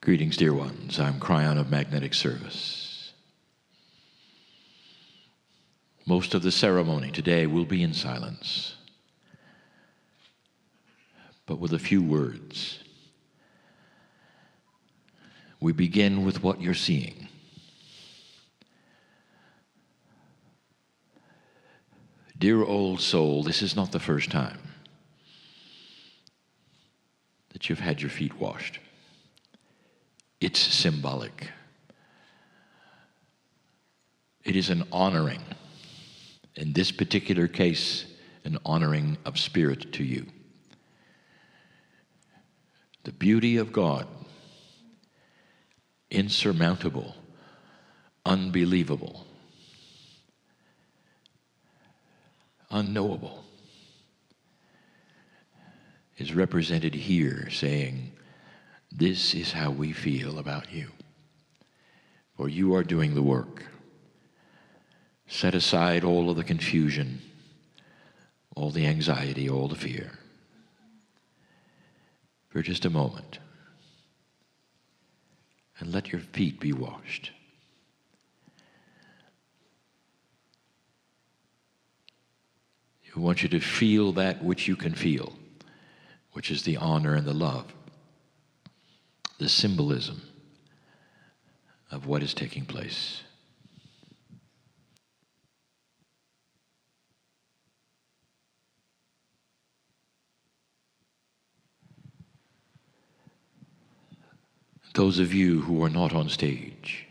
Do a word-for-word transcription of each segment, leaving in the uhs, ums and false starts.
Greetings, dear ones. I'm Cryon of Magnetic Service. Most of the ceremony today will be in silence, but with a few words. We begin with what you're seeing. Dear old soul, this is not the first time that you've had your feet washed. It's symbolic. It is an honoring, in this particular case, an honoring of spirit to you. The beauty of God, insurmountable, unbelievable, unknowable, is represented here saying, this is how we feel about you. For you are doing the work. Set aside all of the confusion, all the anxiety, all the fear. For just a moment. And let your feet be washed. I want you to feel that which you can feel, which is the honor and the love, the symbolism of what is taking place. Those of you who are not on stage,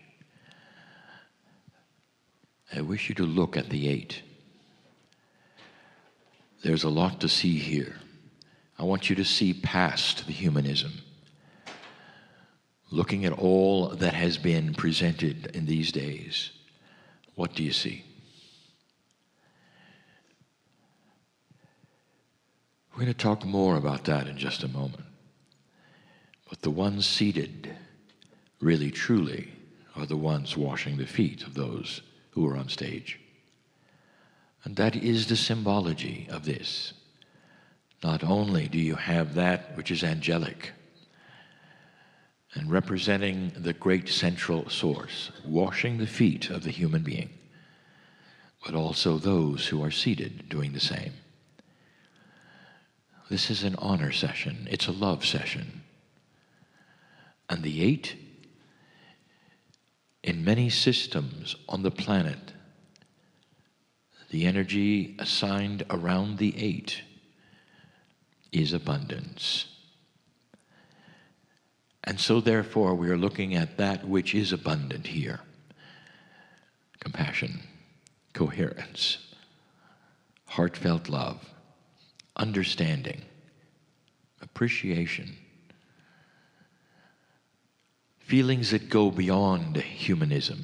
I wish you to look at the eight. There's a lot to see here. I want you to see past the humanism. Looking at all that has been presented in these days, what do you see? We're going to talk more about that in just a moment. But the ones seated, really truly, are the ones washing the feet of those who are on stage. And that is the symbology of this. Not only do you have that which is angelic, and representing the great central source, washing the feet of the human being, but also those who are seated doing the same. This is an honor session. It's a love session. And the eight, in many systems on the planet, the energy assigned around the eight is abundance. And so therefore we are looking at that which is abundant here. Compassion, coherence, heartfelt love, understanding, appreciation, feelings that go beyond humanism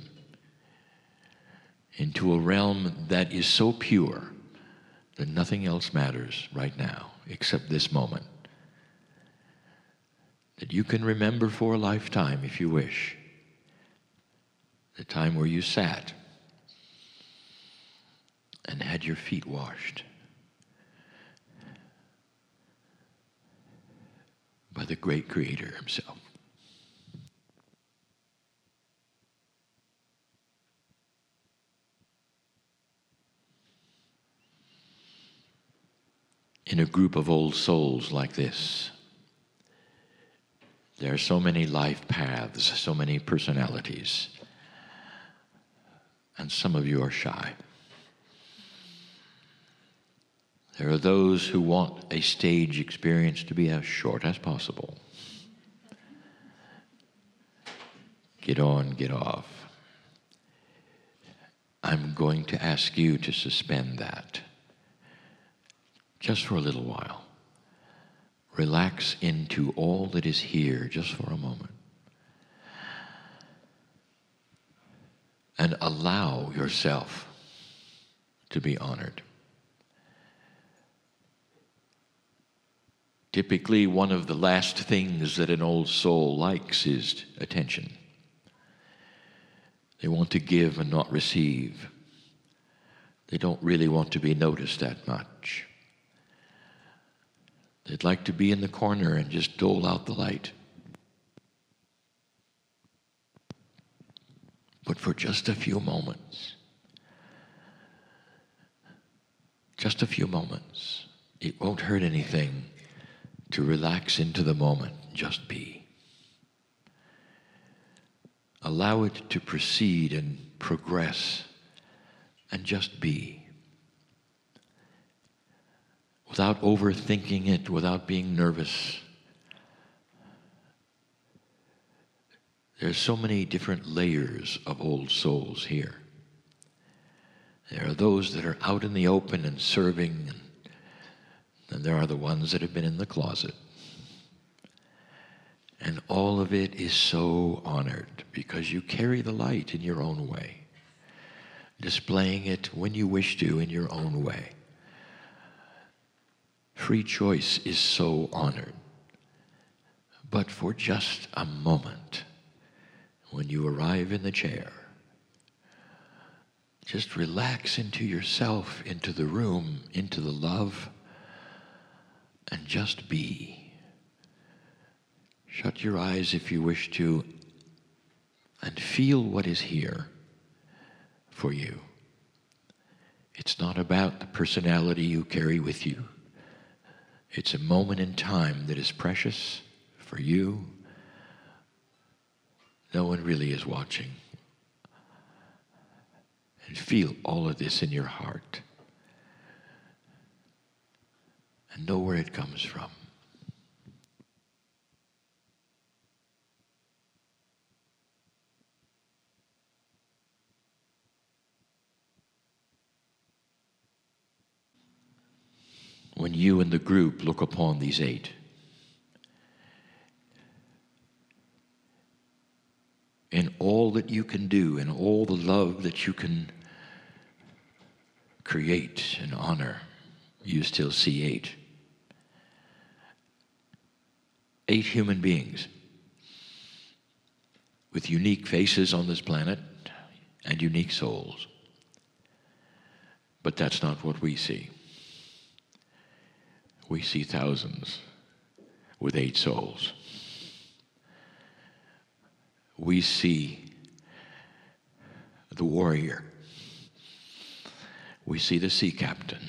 into a realm that is so pure that nothing else matters right now except this moment. That you can remember for a lifetime, if you wish, the time where you sat and had your feet washed by the great Creator himself. In a group of old souls like this, there are so many life paths, so many personalities, and some of you are shy. There are those who want a stage experience to be as short as possible. Get on, get off. I'm going to ask you to suspend that just for a little while. Relax into all that is here just for a moment. And allow yourself to be honored. Typically, one of the last things that an old soul likes is attention. They want to give and not receive. They don't really want to be noticed that much. They'd like to be in the corner and just dole out the light. But for just a few moments, just a few moments, it won't hurt anything to relax into the moment, just be. Allow it to proceed and progress and just be. Without overthinking it, without being nervous. There's so many different layers of old souls here. There are those that are out in the open and serving, and, and there are the ones that have been in the closet. And all of it is so honored because you carry the light in your own way, displaying it when you wish to in your own way. Free choice is so honored. But for just a moment, when you arrive in the chair, just relax into yourself, into the room, into the love, and just be. Shut your eyes if you wish to, and feel what is here for you. It's not about the personality you carry with you. It's a moment in time that is precious for you. No one really is watching. And feel all of this in your heart. And know where it comes from. When you and the group look upon these eight, in all that you can do, in all the love that you can create and honor, you still see eight. Eight human beings with unique faces on this planet and unique souls. But that's not what we see. We see thousands with eight souls. We see the warrior. We see the sea captain.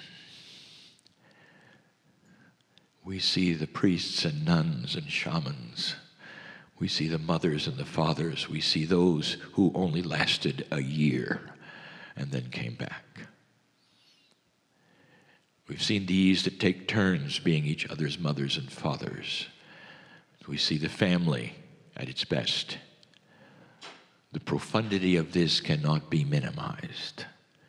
We see the priests and nuns and shamans. We see the mothers and the fathers. We see those who only lasted a year and then came back. We've seen these that take turns being each other's mothers and fathers. We see the family at its best. The profundity of this cannot be minimized.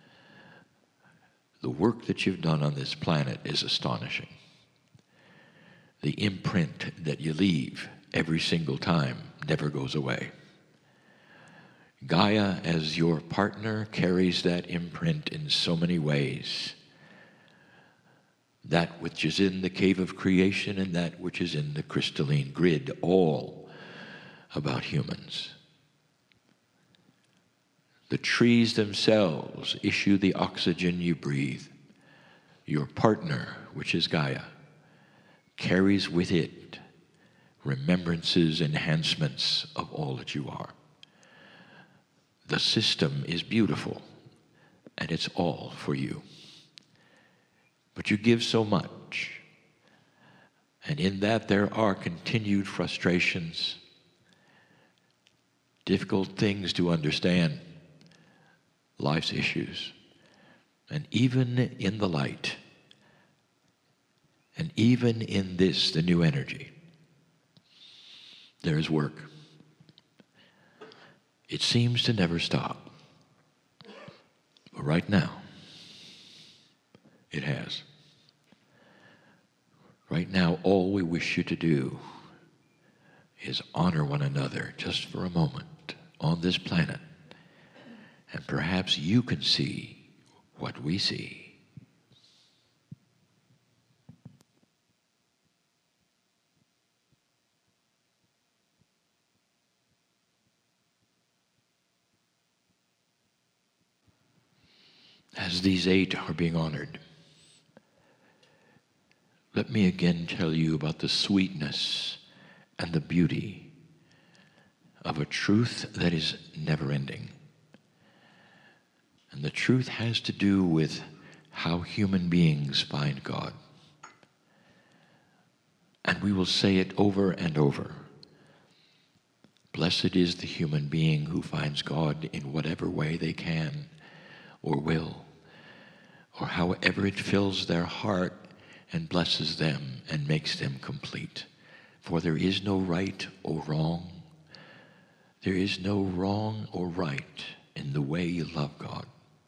The work that you've done on this planet is astonishing. The imprint that you leave every single time never goes away. Gaia, as your partner, carries that imprint in so many ways. That which is in the cave of creation and that which is in the crystalline grid, all about humans. The trees themselves issue the oxygen you breathe. Your partner, which is Gaia, carries with it remembrances, enhancements of all that you are. The system is beautiful, and it's all for you. But you give so much, and in that there are continued frustrations, difficult things to understand, life's issues, and even in the light, and even in this, the new energy, there is work. It seems to never stop, but right now, it has. Right now, all we wish you to do is honor one another just for a moment on this planet. And perhaps you can see what we see. As these eight are being honored, let me again tell you about the sweetness and the beauty of a truth that is never ending. And the truth has to do with how human beings find God. And we will say it over and over. Blessed is the human being who finds God in whatever way they can or will, or however it fills their heart and blesses them and makes them complete. For there is no right or wrong. There is no wrong or right in the way you love God.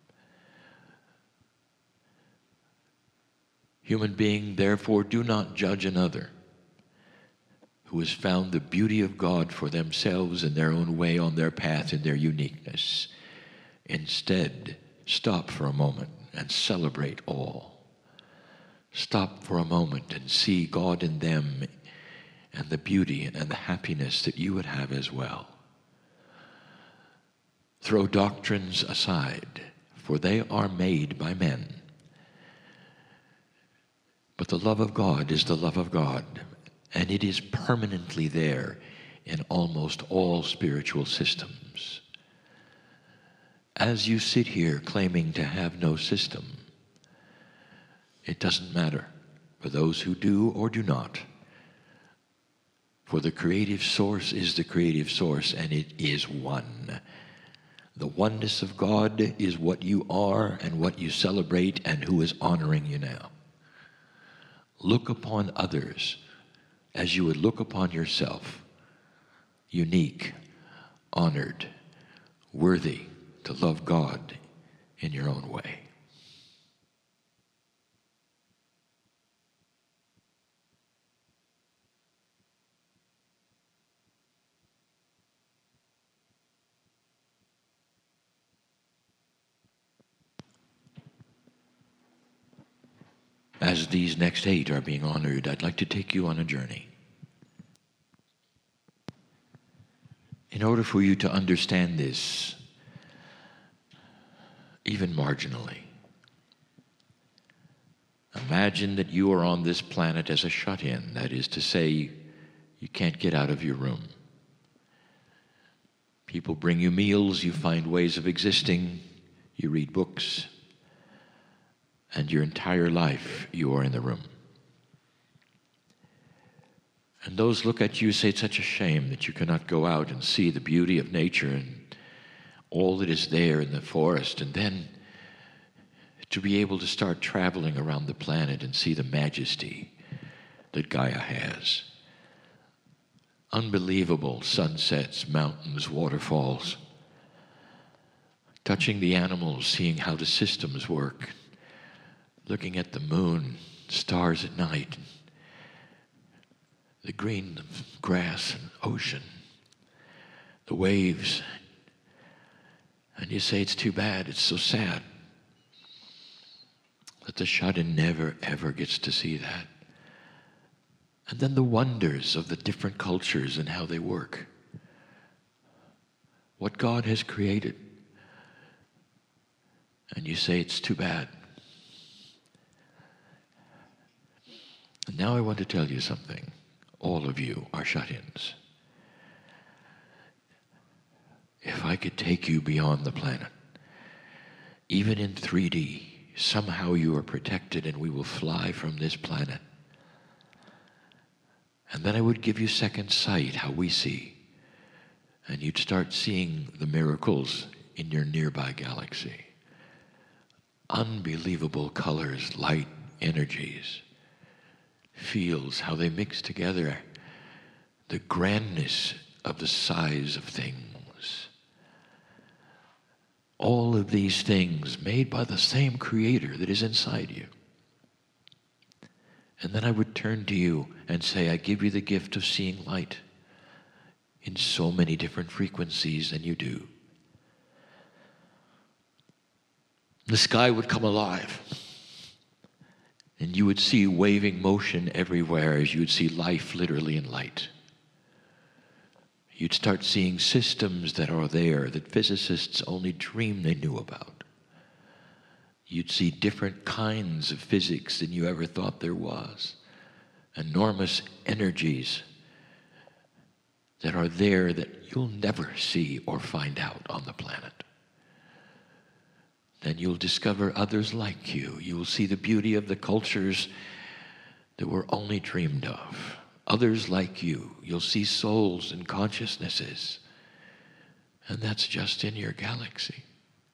Human being, therefore, do not judge another who has found the beauty of God for themselves in their own way, on their path, in their uniqueness. Instead, stop for a moment and celebrate all. Stop for a moment and see God in them and the beauty and the happiness that you would have as well. Throw doctrines aside, for they are made by men. But the love of God is the love of God, and it is permanently there in almost all spiritual systems. As you sit here claiming to have no system, it doesn't matter for those who do or do not. For the creative source is the creative source, and it is one. The oneness of God is what you are and what you celebrate and who is honoring you now. Look upon others as you would look upon yourself, unique, honored, worthy to love God in your own way. As these next eight are being honored, I'd like to take you on a journey. In order for you to understand this, even marginally, imagine that you are on this planet as a shut-in. That is to say, you can't get out of your room. People bring you meals, you find ways of existing, you read books, and your entire life you are in the room. And those look at you say, it's such a shame that you cannot go out and see the beauty of nature and all that is there in the forest, and then to be able to start traveling around the planet and see the majesty that Gaia has. Unbelievable sunsets, mountains, waterfalls, touching the animals, seeing how the systems work, looking at the moon, stars at night, the green grass and ocean, the waves. And you say, it's too bad, it's so sad that the shut-in never, ever gets to see that. And then the wonders of the different cultures and how they work. What God has created. And you say, it's too bad. And now I want to tell you something. All of you are shut-ins. If I could take you beyond the planet, even in three D, somehow you are protected and we will fly from this planet. And then I would give you second sight, how we see. And you'd start seeing the miracles in your nearby galaxy. Unbelievable colors, light, energies, fields, how they mix together, the grandness of the size of things. All of these things made by the same Creator that is inside you. And then I would turn to you and say, I give you the gift of seeing light in so many different frequencies, and you do. The sky would come alive, and you would see waving motion everywhere as you would see life literally in light. You'd start seeing systems that are there that physicists only dream they knew about. You'd see different kinds of physics than you ever thought there was. Enormous energies that are there that you'll never see or find out on the planet. then you'll discover others like you. You will see the beauty of the cultures that were only dreamed of. Others like you. You'll see souls and consciousnesses. And that's just in your galaxy.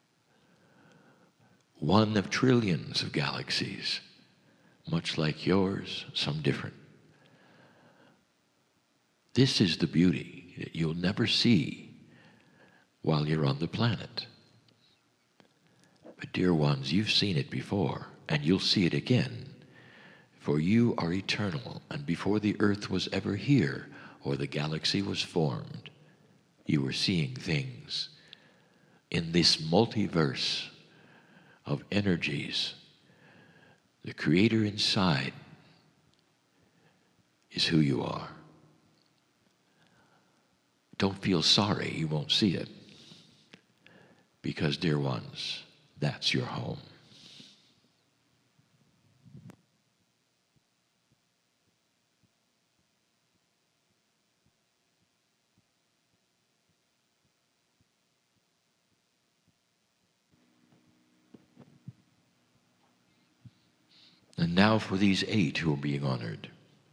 One of trillions of galaxies, much like yours, some different. This is the beauty that you'll never see while you're on the planet. But dear ones, you've seen it before, and you'll see it again. For you are eternal, and before the earth was ever here, or the galaxy was formed, you were seeing things in this multiverse of energies. The Creator inside is who you are. Don't feel sorry you won't see it, because, dear ones, that's your home. And now for these eight who are being honored.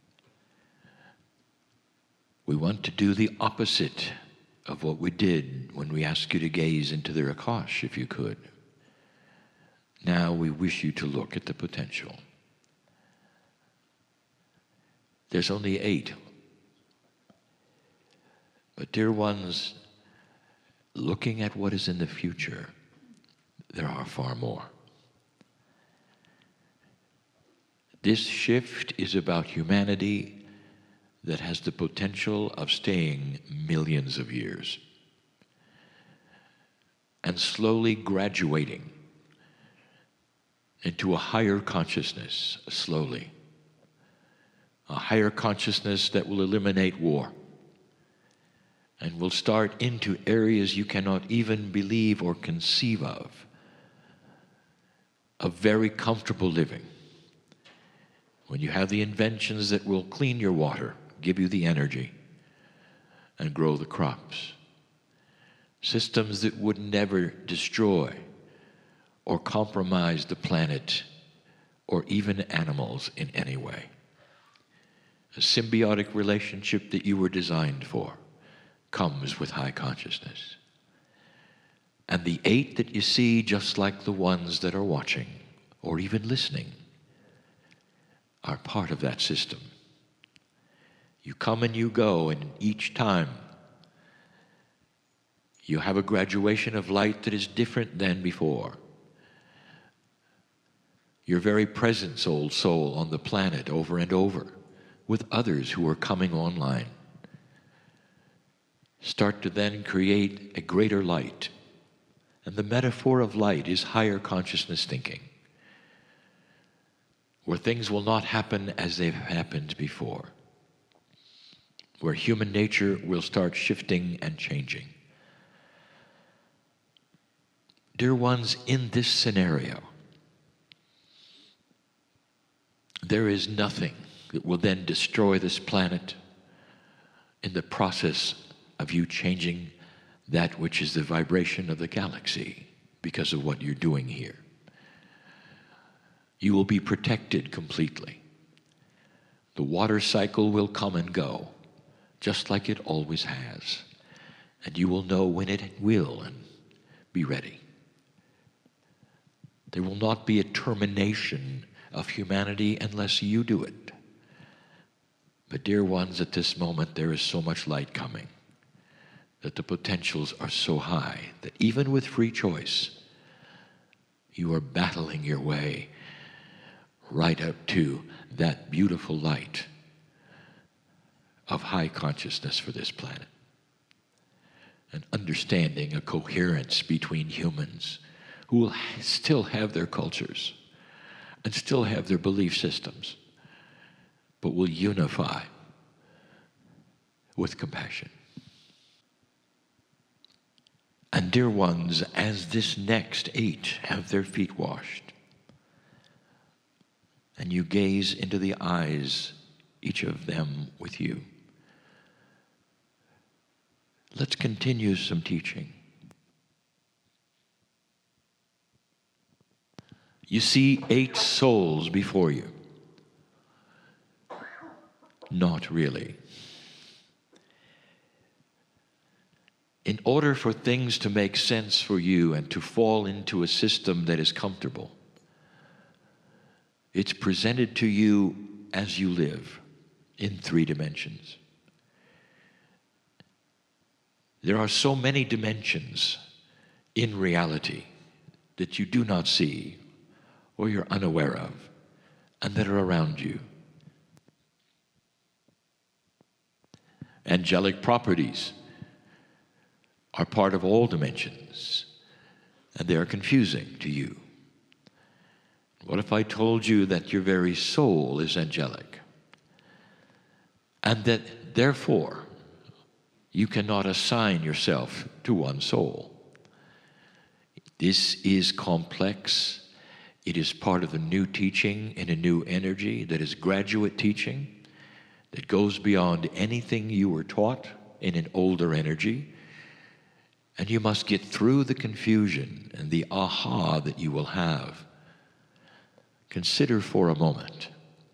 We want to do the opposite of what we did when we asked you to gaze into the Akash, if you could. Now we wish you to look at the potential. There's only eight. But dear ones, looking at what is in the future, there are far more. This shift is about humanity that has the potential of staying millions of years and slowly graduating into a higher consciousness, slowly. A higher consciousness that will eliminate war and will start into areas you cannot even believe or conceive of, of very comfortable living. When you have the inventions that will clean your water, give you the energy, and grow the crops. Systems that would never destroy or compromise the planet or even animals in any way. A symbiotic relationship that you were designed for comes with high consciousness. And the eight that you see, just like the ones that are watching or even listening, are part of that system. You come and you go, and each time you have a graduation of light that is different than before. Your very presence, old soul, on the planet over and over, with others who are coming online, start to then create a greater light. And the metaphor of light is higher consciousness thinking, where things will not happen as they've happened before, where human nature will start shifting and changing. Dear ones, in this scenario, there is nothing that will then destroy this planet in the process of you changing that which is the vibration of the galaxy because of what you're doing here. You will be protected completely. The water cycle will come and go, just like it always has. And you will know when it will and be ready. There will not be a termination of humanity unless you do it. But dear ones, at this moment there is so much light coming that the potentials are so high that even with free choice, you are battling your way right up to that beautiful light of high consciousness for this planet. And understanding a coherence between humans who will still have their cultures and still have their belief systems, but will unify with compassion. And dear ones, as this next eight have their feet washed, and you gaze into the eyes, each of them with you, let's continue some teaching. You see eight souls before you. Not really. In order for things to make sense for you and to fall into a system that is comfortable, it's presented to you as you live in three dimensions. There are so many dimensions in reality that you do not see or you're unaware of and that are around you. Angelic properties are part of all dimensions, and they are confusing to you. What if I told you that your very soul is angelic, and that therefore you cannot assign yourself to one soul? This is complex. It is part of a new teaching in a new energy that is graduate teaching that goes beyond anything you were taught in an older energy. And you must get through the confusion and the aha that you will have. Consider for a moment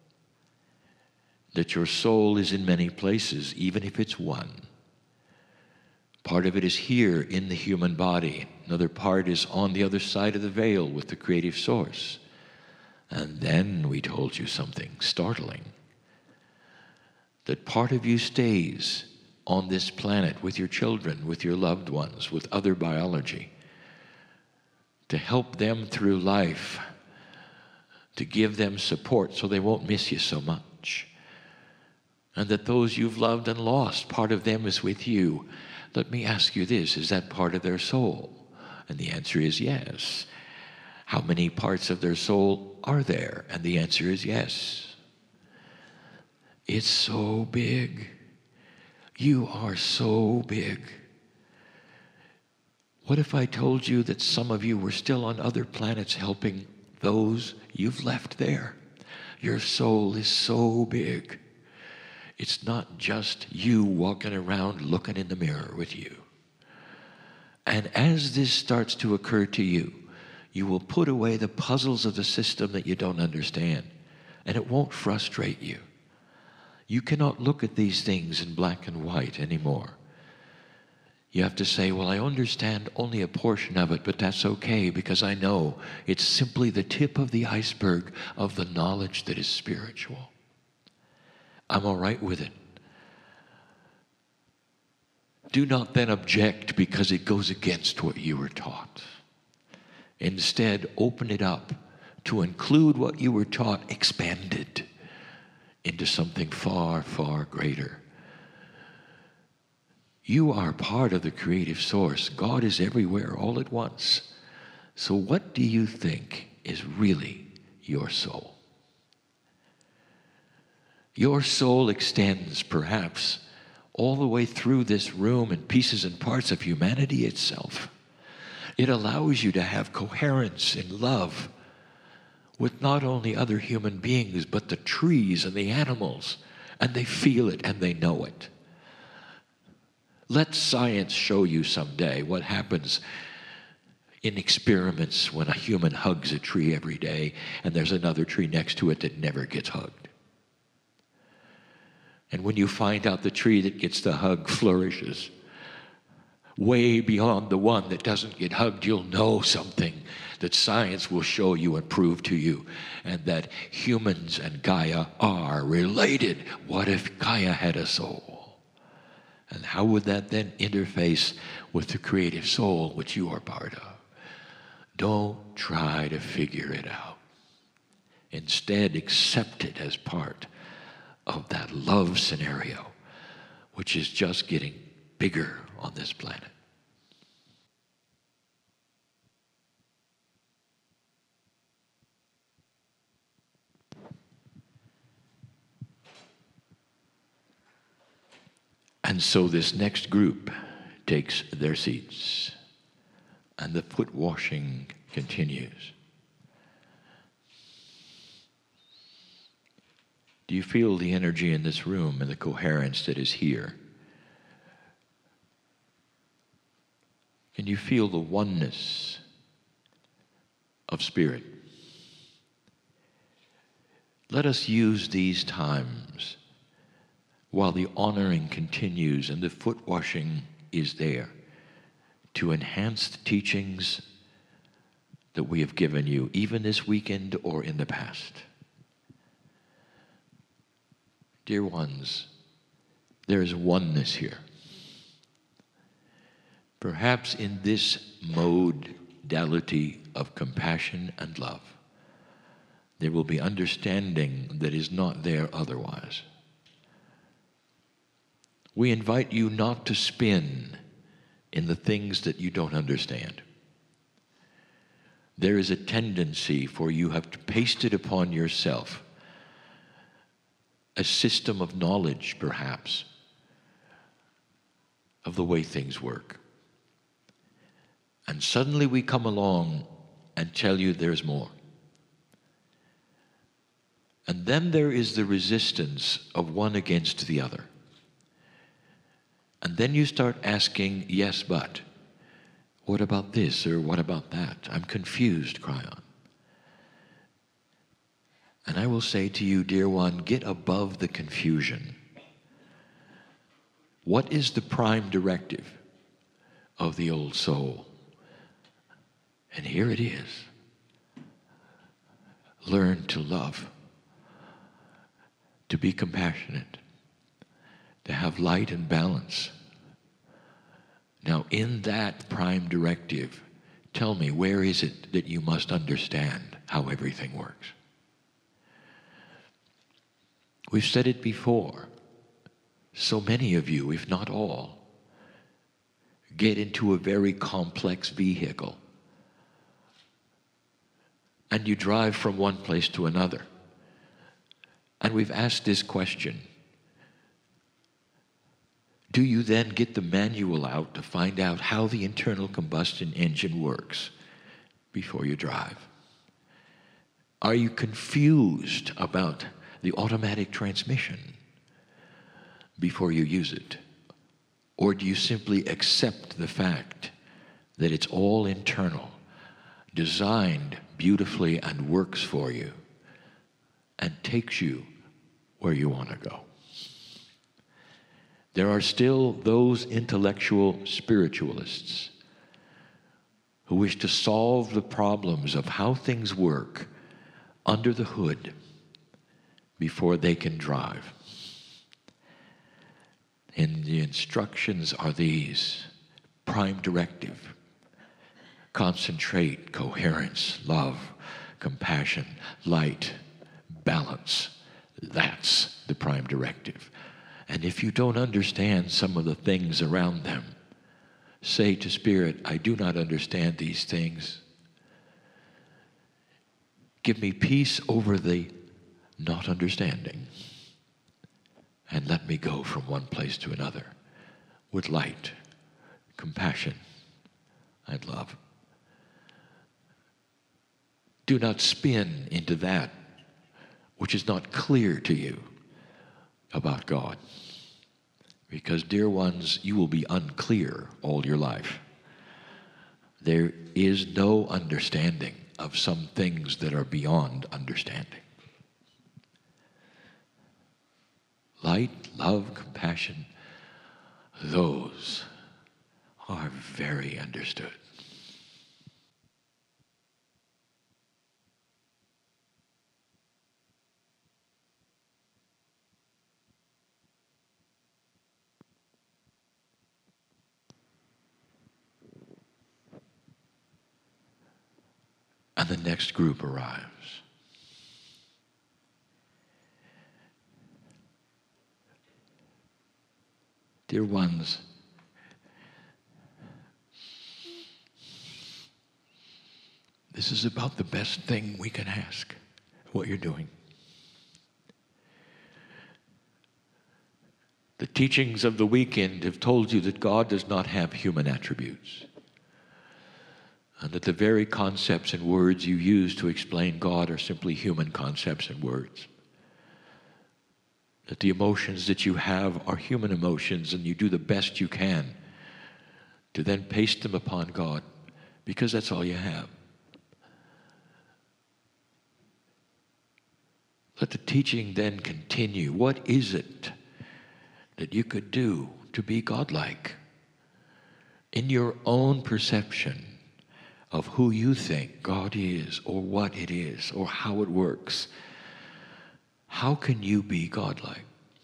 that your soul is in many places, even if it's one. Part of it is here in the human body. Another part is on the other side of the veil with the creative source. And then we told you something startling. That part of you stays on this planet with your children, with your loved ones, with other biology, to help them through life, to give them support so they won't miss you so much. And that those you've loved and lost, part of them is with you. Let me ask you this, is that part of their soul? And the answer is yes. How many parts of their soul are there? And the answer is yes. It's so big. You are so big. What if I told you that some of you were still on other planets helping those you've left there? Your soul is so big. It's not just you walking around looking in the mirror with you. And as this starts to occur to you, you will put away the puzzles of the system that you don't understand, and it won't frustrate you. You cannot look at these things in black and white anymore. You have to say, well, I understand only a portion of it, but that's okay because I know it's simply the tip of the iceberg of the knowledge that is spiritual. I'm all right with it. Do not then object because it goes against what you were taught. Instead, open it up to include what you were taught expanded into something far, far greater. You are part of the creative source. God is everywhere all at once. So what do you think is really your soul? Your soul extends, perhaps, all the way through this room and pieces and parts of humanity itself. It allows you to have coherence in love with not only other human beings, but the trees and the animals, and they feel it and they know it. Let science show you someday what happens in experiments when a human hugs a tree every day and there's another tree next to it that never gets hugged. And when you find out the tree that gets the hug flourishes way beyond the one that doesn't get hugged, you'll know something that science will show you and prove to you, and that humans and Gaia are related. What if Gaia had a soul? And how would that then interface with the creative soul which you are part of? Don't try to figure it out. Instead, accept it as part of that love scenario, which is just getting bigger on this planet. And so this next group takes their seats, and the foot washing continues. Do you feel the energy in this room and the coherence that is here? Can you feel the oneness of spirit? Let us use these times while the honoring continues and the foot washing is there to enhance the teachings that we have given you, even this weekend or in the past. Dear ones, there is oneness here. Perhaps in this modality of compassion and love, there will be understanding that is not there otherwise. We invite you not to spin in the things that you don't understand. There is a tendency for you have to paste it upon yourself, a system of knowledge, perhaps, of the way things work. And suddenly we come along and tell you there's more. And then there is the resistance of one against the other. And then you start asking, yes, but, what about this or what about that? I'm confused, cry on. And I will say to you, dear one, get above the confusion. What is the prime directive of the old soul? And here it is. Learn to love, to be compassionate, to have light and balance. Now, in that prime directive, tell me, where is it that you must understand how everything works? We've said it before. So many of you, if not all, get into a very complex vehicle and you drive from one place to another. And we've asked this question: do you then get the manual out to find out how the internal combustion engine works before you drive? Are you confused about the automatic transmission before you use it? Or do you simply accept the fact that it's all internal, designed beautifully and works for you and takes you where you want to go? There are still those intellectual spiritualists who wish to solve the problems of how things work under the hood before they can drive. And the instructions are these: prime directive, concentrate, coherence, love, compassion, light, balance. That's the prime directive. And if you don't understand some of the things around them, say to Spirit, I do not understand these things. Give me peace over the not understanding. And let me go from one place to another with light, compassion, and love. Do not spin into that which is not clear to you about God. Because, dear ones, you will be unclear all your life. There is no understanding of some things that are beyond understanding. Light, love, compassion, those are very understood. And the next group arrives. Dear ones, this is about the best thing we can ask, what you're doing. The teachings of the weekend have told you that God does not have human attributes, and that the very concepts and words you use to explain God are simply human concepts and words. That the emotions that you have are human emotions, and you do the best you can to then paste them upon God, because that's all you have. Let the teaching then continue. What is it that you could do to be godlike in your own perception of who you think God is, or what it is, or how it works? How can you be godlike?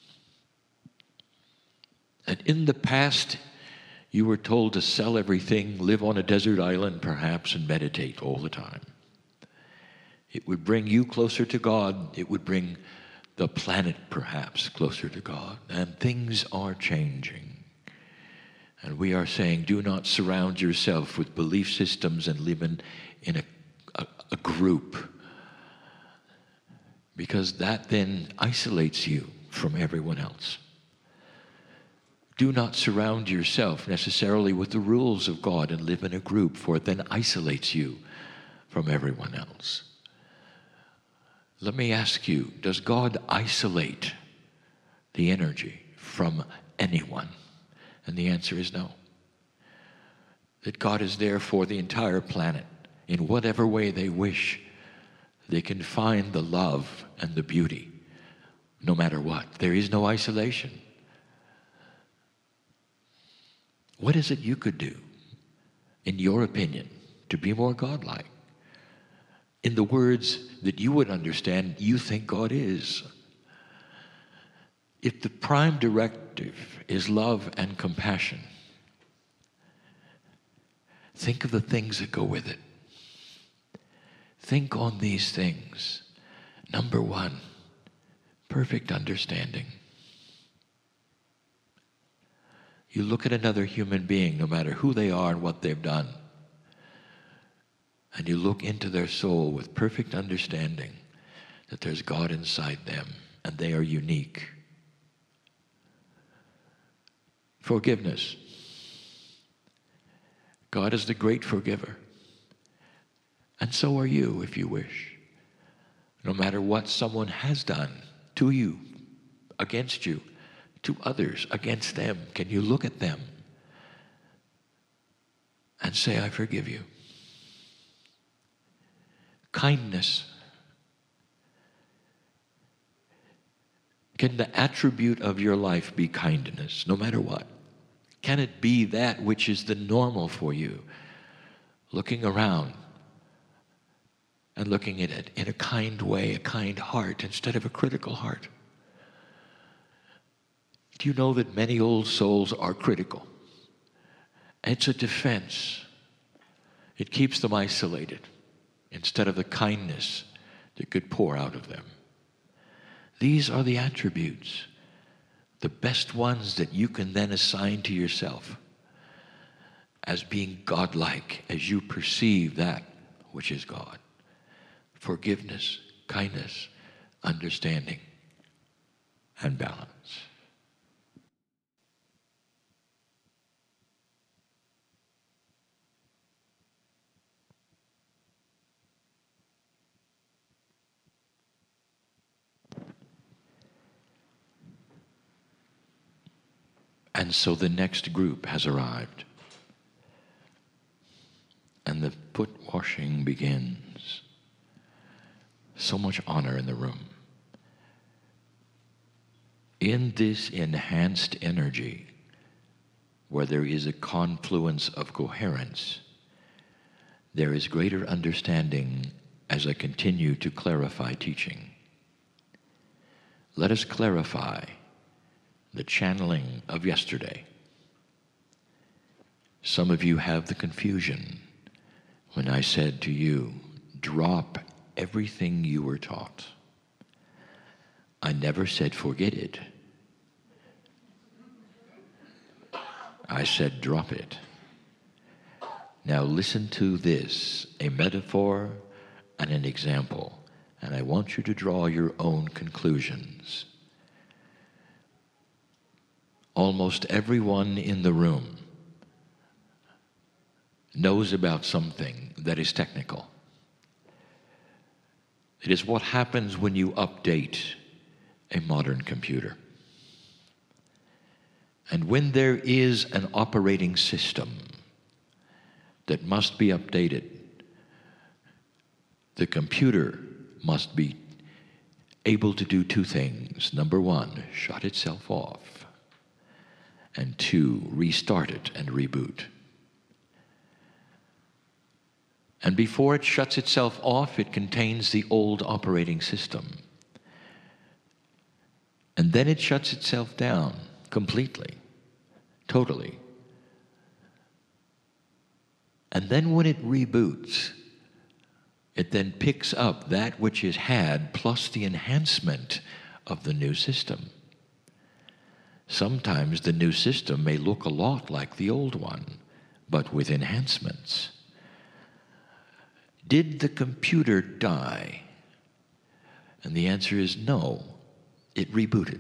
And in the past, you were told to sell everything, live on a desert island perhaps, and meditate all the time. It would bring you closer to God. It would bring the planet perhaps closer to God. And things are changing. And we are saying, do not surround yourself with belief systems and live in, in a, a, a group, because that then isolates you from everyone else. Do not surround yourself necessarily with the rules of God and live in a group, for it then isolates you from everyone else. Let me ask you, does God isolate the energy from anyone? And the answer is no. That God is there for the entire planet. In whatever way they wish, they can find the love and the beauty, no matter what. There is no isolation. What is it you could do, in your opinion, to be more godlike? In the words that you would understand, you think God is. If the prime directive is love and compassion, think of the things that go with it. Think on these things. Number one, perfect understanding. You look at another human being, no matter who they are and what they've done, and you look into their soul with perfect understanding that there's God inside them and they are unique. Forgiveness. God is the great forgiver. And so are you, if you wish. No matter what someone has done to you, against you, to others, against them, can you look at them and say, I forgive you? Kindness. Can the attribute of your life be kindness, no matter what? Can it be that which is the normal for you? Looking around and looking at it in a kind way, a kind heart, instead of a critical heart. Do you know that many old souls are critical? It's a defense. It keeps them isolated instead of the kindness that could pour out of them. These are the attributes, the best ones that you can then assign to yourself as being godlike as you perceive that which is God. Forgiveness, kindness, understanding, and balance. And so the next group has arrived. And the foot washing begins. So much honor in the room. In this enhanced energy, where there is a confluence of coherence, there is greater understanding as I continue to clarify teaching. Let us clarify the channeling of yesterday. Some of you have the confusion when I said to you, drop everything you were taught. I never said forget it. I said drop it. Now listen to this, a metaphor and an example, and I want you to draw your own conclusions. Almost everyone in the room knows about something that is technical. It is what happens when you update a modern computer. And when there is an operating system that must be updated, the computer must be able to do two things. Number one, shut itself off. And two, restart it and reboot. And before it shuts itself off, it contains the old operating system. And then it shuts itself down completely, totally. And then when it reboots, it then picks up that which it had plus the enhancement of the new system. Sometimes the new system may look a lot like the old one, but with enhancements. Did the computer die? And the answer is no, it rebooted.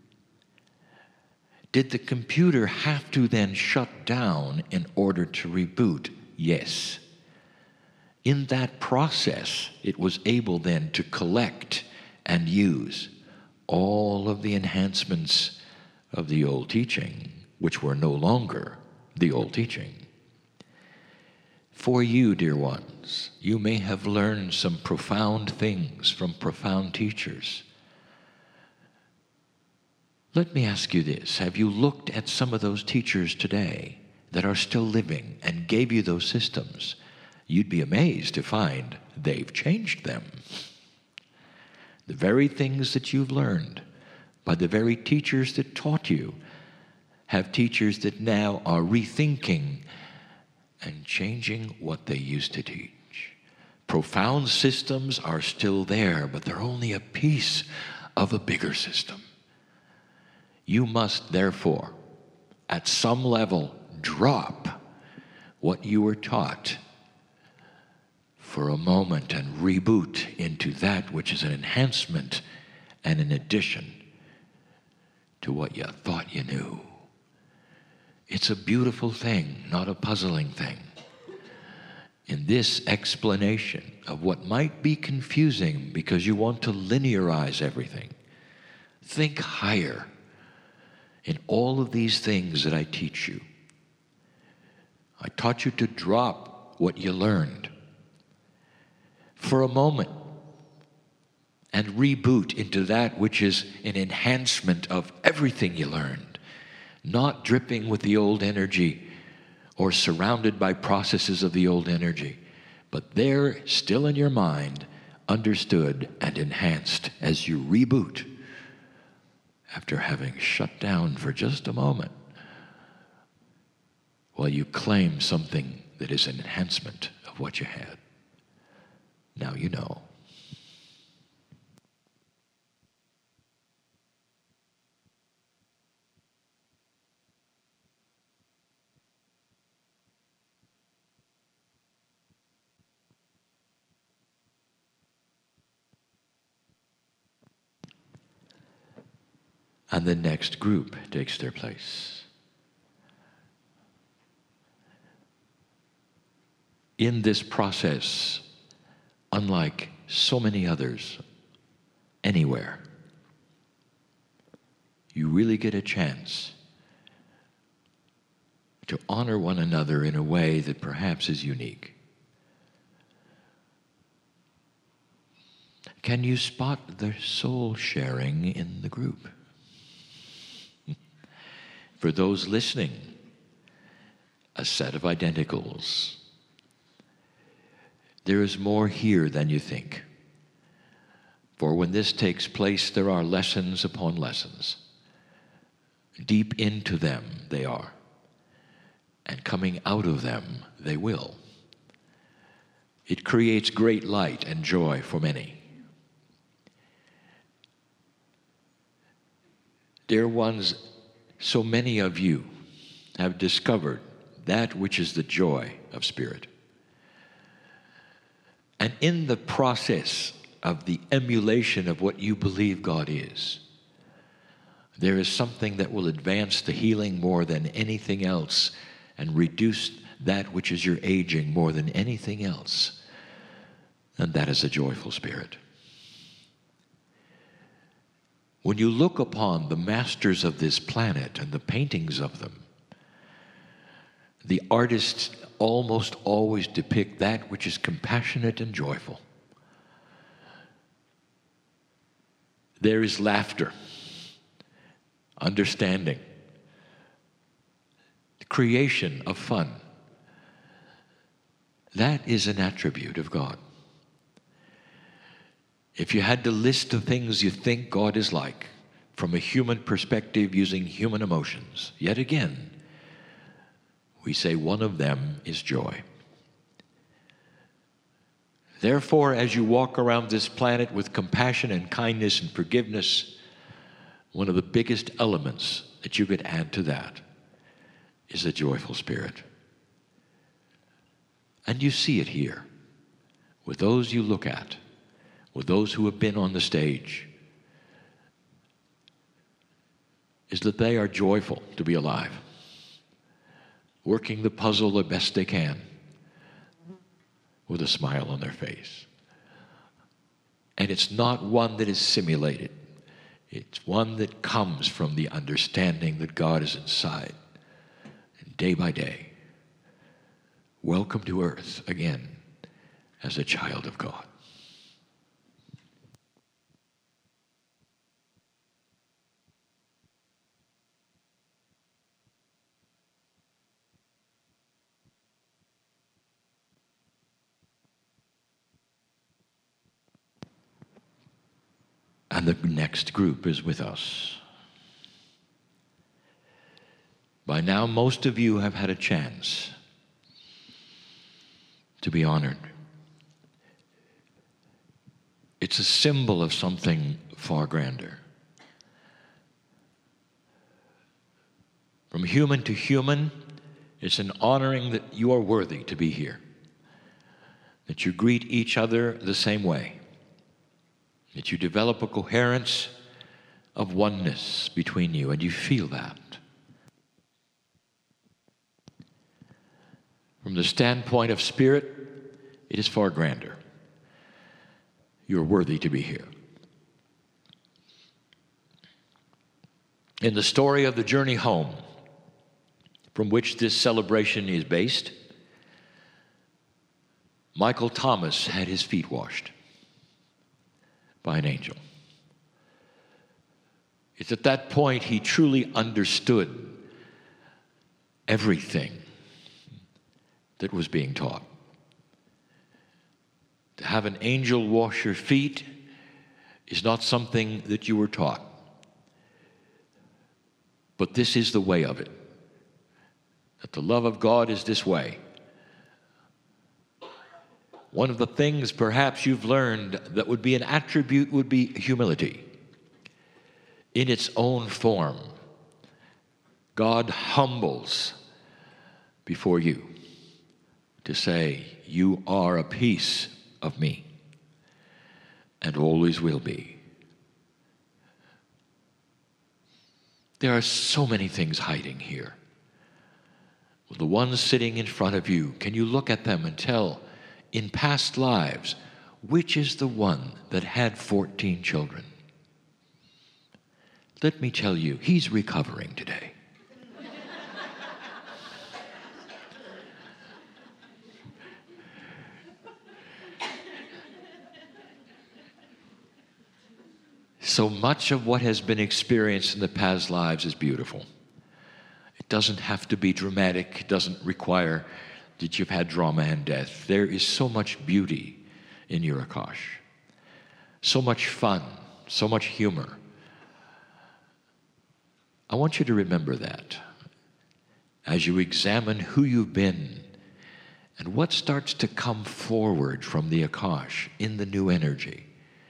Did the computer have to then shut down in order to reboot? Yes. In that process, it was able then to collect and use all of the enhancements of the old teaching, which were no longer the old teaching. For you, dear ones, you may have learned some profound things from profound teachers. Let me ask you this. Have you looked at some of those teachers today that are still living and gave you those systems? You'd be amazed to find they've changed them. The very things that you've learned by the very teachers that taught you have teachers that now are rethinking and changing what they used to teach. Profound systems are still there, but they're only a piece of a bigger system. You must therefore, at some level, drop what you were taught for a moment and reboot into that which is an enhancement and an addition to what you thought you knew. It's a beautiful thing, not a puzzling thing. In this explanation of what might be confusing because you want to linearize everything, think higher in all of these things that I teach you. I taught you to drop what you learned for a moment and reboot into that which is an enhancement of everything you learned, not dripping with the old energy or surrounded by processes of the old energy, but there, still in your mind, understood and enhanced as you reboot after having shut down for just a moment while you claim something that is an enhancement of what you had. Now you know. And the next group takes their place. In this process, unlike so many others anywhere, you really get a chance to honor one another in a way that perhaps is unique. Can you spot the soul sharing in the group? For those listening, a set of identicals. There is more here than you think. For when this takes place, there are lessons upon lessons. Deep into them they are, and coming out of them they will. It creates great light and joy for many. Dear ones, so many of you have discovered that which is the joy of spirit. And in the process of the emulation of what you believe God is, there is something that will advance the healing more than anything else and reduce that which is your aging more than anything else. And that is a joyful spirit. When you look upon the masters of this planet and the paintings of them, the artists almost always depict that which is compassionate and joyful. There is laughter, understanding, the creation of fun. That is an attribute of God. If you had to list the things you think God is like from a human perspective using human emotions, yet again, we say one of them is joy. Therefore, as you walk around this planet with compassion and kindness and forgiveness, one of the biggest elements that you could add to that is a joyful spirit. And you see it here with those you look at, with those who have been on the stage, is that they are joyful to be alive, working the puzzle the best they can with a smile on their face. And it's not one that is simulated. It's one that comes from the understanding that God is inside. And day by day, welcome to earth again as a child of God. And the next group is with us. By now, most of you have had a chance to be honored. It's a symbol of something far grander. From human to human, it's an honoring that you are worthy to be here, that you greet each other the same way, that you develop a coherence of oneness between you, and you feel that. From the standpoint of spirit, it is far grander. You're worthy to be here. In the story of the journey home, from which this celebration is based, Michael Thomas had his feet washed by an angel. It's at that point he truly understood everything that was being taught. To have an angel wash your feet is not something that you were taught. But this is the way of it. That the love of God is this way. One of the things perhaps you've learned that would be an attribute would be humility. In its own form, God humbles before you to say, you are a piece of me and always will be. There are so many things hiding here. Well, the ones sitting in front of you, can you look at them and tell, in past lives, which is the one that had fourteen children? Let me tell you, he's recovering today. So much of what has been experienced in the past lives is beautiful. It doesn't have to be dramatic. It doesn't require that you've had drama and death. There is so much beauty in your Akash. So much fun, so much humor. I want you to remember that as you examine who you've been and what starts to come forward from the Akash in the new energy.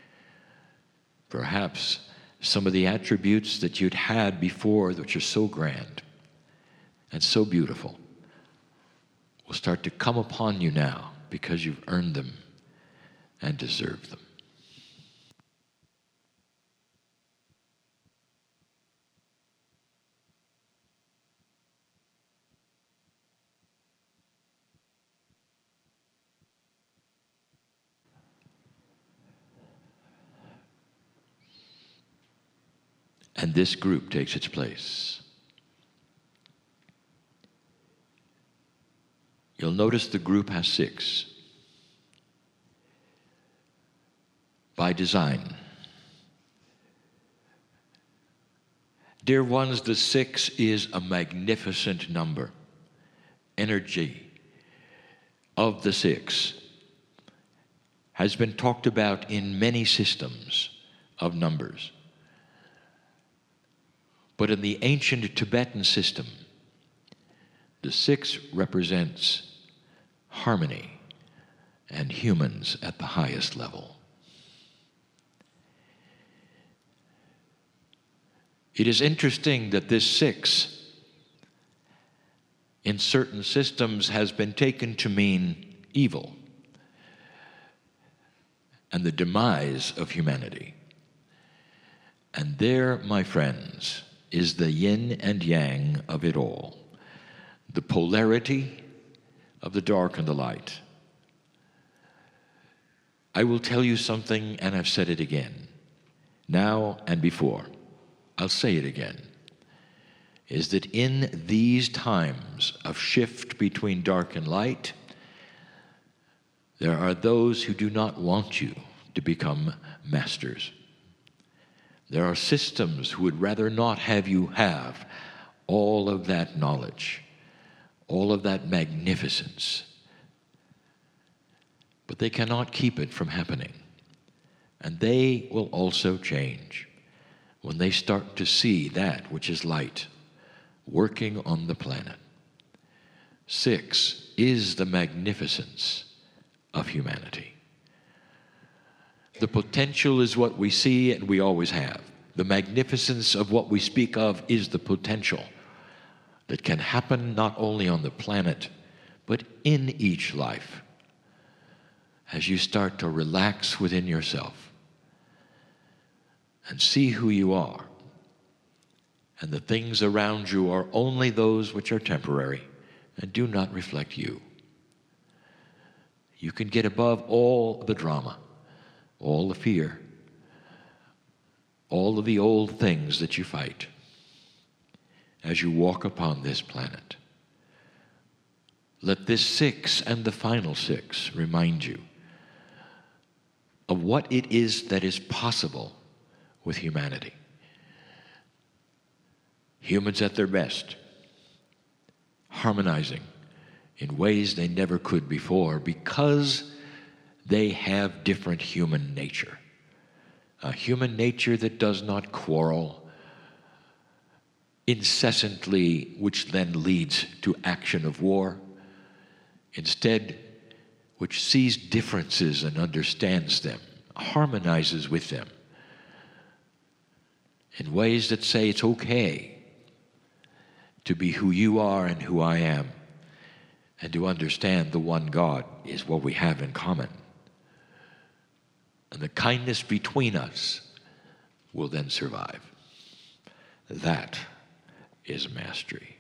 Perhaps some of the attributes that you'd had before, which are so grand and so beautiful, will start to come upon you now because you've earned them and deserved them. And this group takes its place. You'll notice the group has six. By design. Dear ones, the six is a magnificent number. Energy of the six has been talked about in many systems of numbers. But in the ancient Tibetan system, the six represents harmony and humans at the highest level. It is interesting that this six in certain systems has been taken to mean evil and the demise of humanity. And there, my friends, is the yin and yang of it all, the polarity of the dark and the light. I will tell you something, and I've said it again, now and before. I'll say it again, is that in these times of shift between dark and light, there are those who do not want you to become masters. There are systems who would rather not have you have all of that knowledge, all of that magnificence. But they cannot keep it from happening. And they will also change when they start to see that which is light working on the planet. Six is the magnificence of humanity. The potential is what we see and we always have. The magnificence of what we speak of is the potential that can happen not only on the planet, but in each life. As you start to relax within yourself and see who you are, and the things around you are only those which are temporary and do not reflect you. You can get above all the drama, all the fear, all of the old things that you fight as you walk upon this planet. Let this six and the final six remind you of what it is that is possible with humanity. Humans at their best, harmonizing in ways they never could before because they have different human nature. A human nature that does not quarrel incessantly, which then leads to action of war. Instead, which sees differences and understands them, harmonizes with them in ways that say it's okay to be who you are and who I am, and to understand the one God is what we have in common. And the kindness between us will then survive. That is mastery.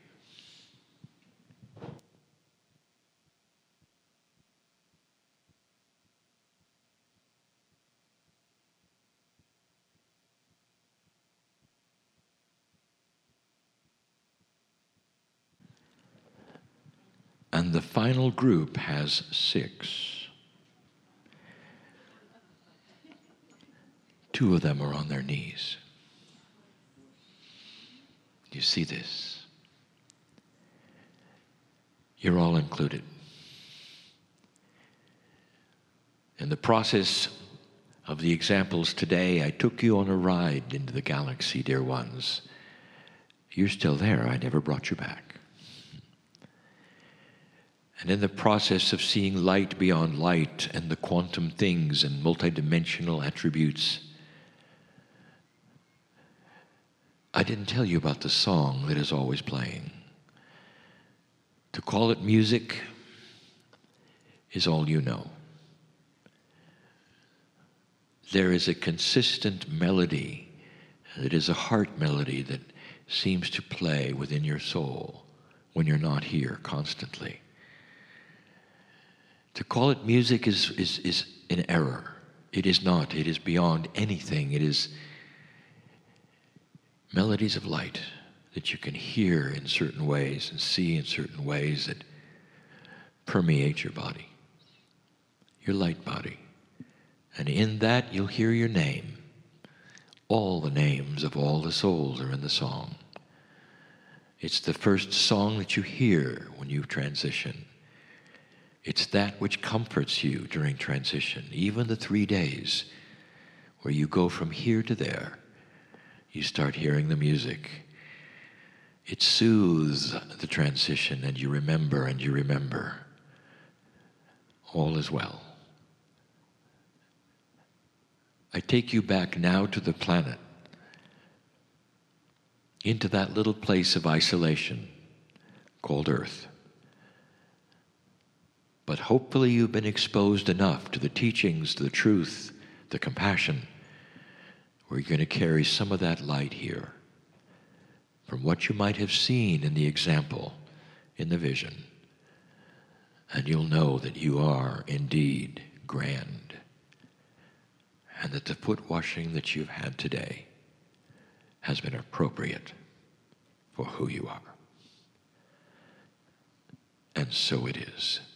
And the final group has six. Two of them are on their knees. You see this? You're all included. In the process of the examples today, I took you on a ride into the galaxy, dear ones. You're still there. I never brought you back. And in the process of seeing light beyond light and the quantum things and multidimensional attributes, I didn't tell you about the song that is always playing. To call it music is all you know. There is a consistent melody that is a heart melody that seems to play within your soul when you're not here constantly. To call it music is, is, is an error. It is not. It is beyond anything. It is melodies of light that you can hear in certain ways and see in certain ways that permeate your body, your light body. And in that, you'll hear your name All the names of all the souls are in the song. It's the first song that you hear when you transition. It's that which comforts you during transition, even the three days where you go from here to there. You start hearing the music. It soothes the transition, and you remember and you remember. All is well. I take you back now to the planet, into that little place of isolation called Earth. But hopefully you've been exposed enough to the teachings, the truth, the compassion, where you're going to carry some of that light here from what you might have seen in the example, in the vision. And you'll know that you are indeed grand, and that the foot washing that you've had today has been appropriate for who you are. And so it is.